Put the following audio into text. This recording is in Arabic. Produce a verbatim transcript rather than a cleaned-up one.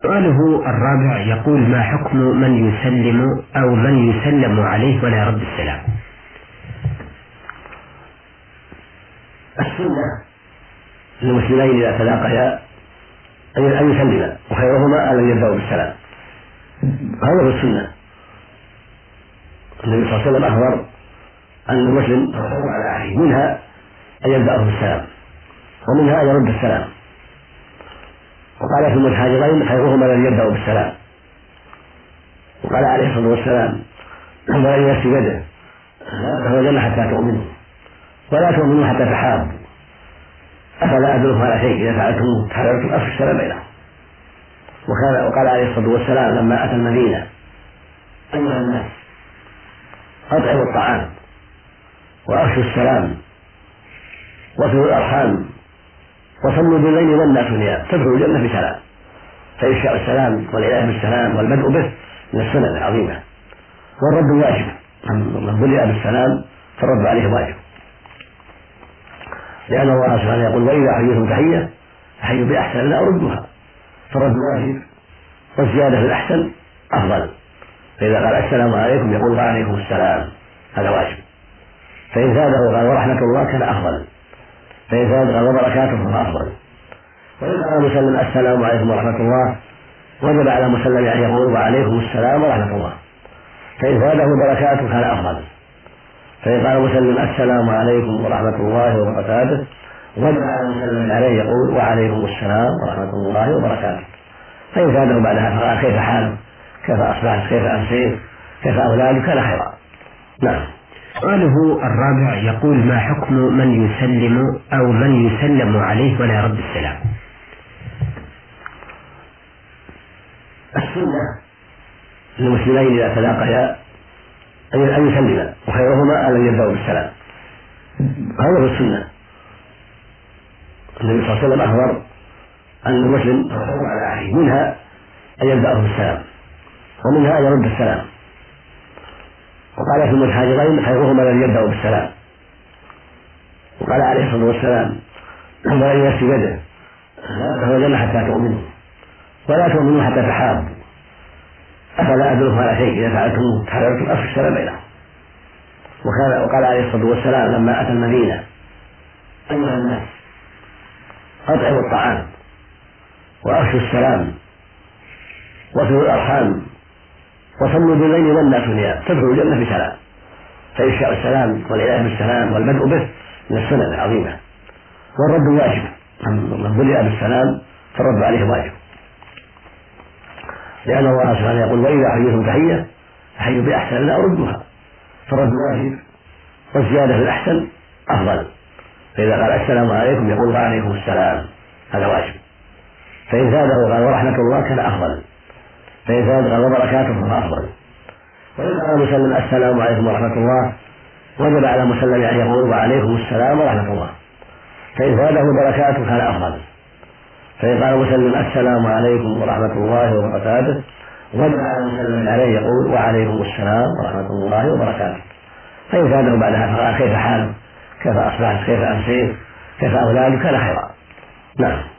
سؤاله الرابع يقول: ما حكم من يسلم أو من يسلم عليه ولا يرد السلام؟ السنة للمسلمين إذا تلاقيا أن يسلما، وخيرهما أن يبدأوا بالسلام. هذا هو السنة. النبي صلى الله عليه وسلم أخبر أن المسلم على أخيه، منها أن يبدأه بالسلام ومنها أن يرد السلام. وقال في المتحاجرين: خيرهما الذي يبدأ بالسلام. وقال عليه الصلاة والسلام: والذي نفسي بيده لا تتوجن حتى تؤمنوا ولا تؤمنوا حتى تحابوا، أفلا أدلكم على شيء إذا فعلتم تحررتم أفشوا السلام بينهم. وقال, وقال عليه الصلاة والسلام لما أتى المدينة: أيها الناس، أطعموا الطعام وأفشوا السلام وصلوا الأرحام وصلوا بالليل والناس نيام تدخلوا الجنة بسلام. فإفشاء السلام والعناية بالسلام والبدء به من السنن العظيمة، والرد واجب. من بدأ بالسلام فالرد عليه واجب، لأن الله سبحانه يقول: وإذا حييتم تحية فحيوا بأحسن لا أردها. فالرد واجب، والزيادة في الأحسن أفضل. فإذا قال السلام عليكم يقول: وعليكم السلام، هذا واجب. فإن زاده قال: ورحمة الله كان أفضل. فإن زاد قال: وبركاته فهو أفضل. وإن قال مسلم السلام عليكم ورحمة الله وجب على مسلم أن يقول: وعليكم السلام ورحمة الله. فإن زاده بركاته كان أفضل. فإن قال مسلم السلام عليكم ورحمة الله وبركاته وجب على مسلم عليه يقول: وعليكم السلام ورحمة الله وبركاته. فإن زاده بعدها فقال: كيف حالك؟ كيف أصبحت؟ كيف أمسيت؟ كيف أولادك؟ كان خيرا. نعم. سؤاله الرابع يقول: ما حكم من يسلم أو من يسلم عليه ولا يرد السلام؟ السنة للمسلمين إذا تلاقيا أن يسلما، وخيرهما أن يبدأوا بالسلام. هذا هو السنة. النبي صلى الله عليه وسلم أخبر أن المسلم على أخيه، منها أن يبدأه بالسلام ومنها أن يرد السلام. وقال في المتحاجرين: خيرهما الذي يبدأ بالسلام. وقال عليه الصلاة والسلام: والذي نفسي بيده لا تتوجن حتى تؤمنوا ولا تؤمنوا حتى تحابوا، أفلا أدلكم على شيء إذا فعلتم تحررتم أفشوا السلام بينهم. وقال عليه الصلاة والسلام لما أتى المدينة: أيها الناس، أطعموا الطعام وأفشوا السلام وصلوا الأرحام وصلوا بالليل والناس نيام تدخلوا الجنة بسلام. فإفشاء السلام والعناية بالسلام والبدء به من السنن العظيمة، والرد واجب. من بدأ بالسلام فالرد عليه واجب، لأن الله سبحانه يقول: وإذا حييتم تحية فحيوا بأحسن لا أردها. فالرد واجب، والزيادة في الأحسن أفضل. فإذا قال السلام عليكم يقول: وعليكم السلام، هذا واجب. فإن زاده قال: ورحمة الله كان أفضل. فإن زاد قال: وبركاته فهو أفضل. وإن قال مسلم السلام عليكم ورحمة الله وجب على مسلم أن يقول: وعليكم السلام ورحمة الله. فإن زاده بركاته كان أفضل. فإن قال مسلم السلام عليكم ورحمة الله وبركاته وجب على مسلم عليه يقول: وعليكم السلام ورحمة الله وبركاته. فإن زاده بعدها فقال: كيف حالك؟ كيف أصبحت؟ كيف أمسيت؟ كيف أولادك؟ كان خيرا. نعم.